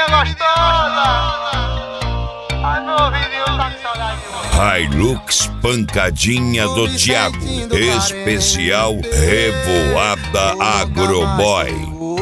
Menina gostosa, ai meu ouvidinho tá com saudade de você. Hilux Pancadinha do Thiago, especial Revoada Agroboy.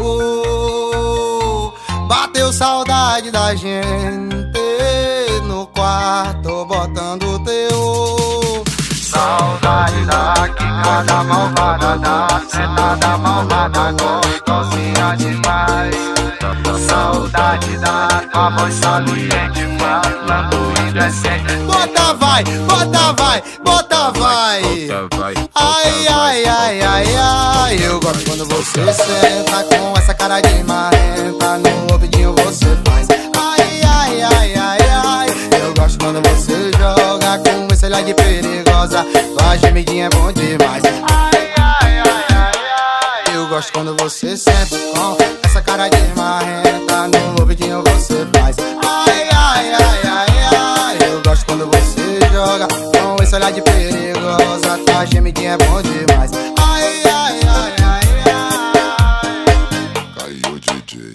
Bateu saudade da gente no quarto botando teu. Saudade da quicada malvada, da sentada malvada, gostosinha demais. Saudade da tua voz saliente, falando indecente. Bota vai, bota vai, bota vai. Ai, ai, ai, ai, ai. Eu gosto quando você senta com essa cara de marrenta. No ouvidinho você faz. Ai, ai, ai, ai, ai. Eu gosto quando você joga com esse olhar de perigosa. Tua gemidinha é bom demais. Ai, ai, ai, ai, ai. Eu gosto quando você senta com essa cara de marrenta. No ouvidinho você faz. Ai, ai, ai, ai, ai. Eu gosto quando você joga com esse olhar de perigosa. Tua gemidinha é bom demais. Ai, ai, ai, ai, ai. Caiu DJ.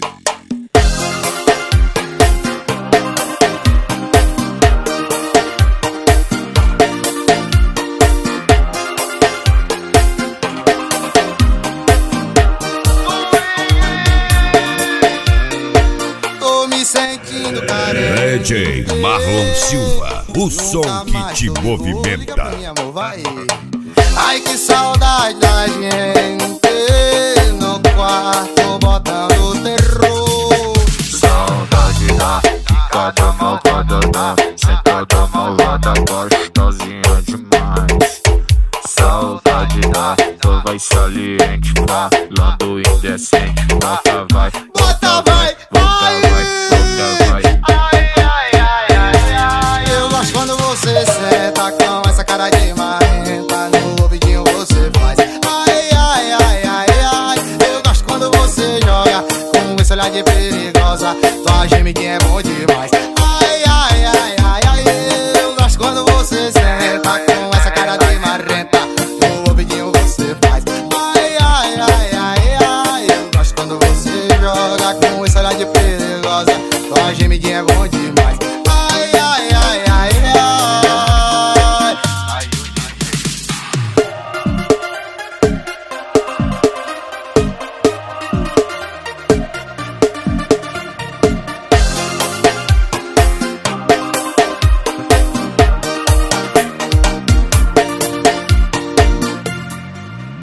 Tô me sentindo carente. DJ Marlon Silva, o som que te movimenta. Ai, que saudade da gente no quarto botando terror. Saudade da quicada malvada, da sentada malvada, gostosinha demais. Saudade da tua voz saliente, falando indecente. Bota vai, Bota vai, vai. bota vai. Ai, ai, ai, ai, ai. Eu gosto quando você senta com essa cara de marrenta. No ouvidinho você faz. Ai, ai, ai, ai, ai. Eu gosto quando você joga com esse olhar de perigosa. Tua gemidinha é bom demais.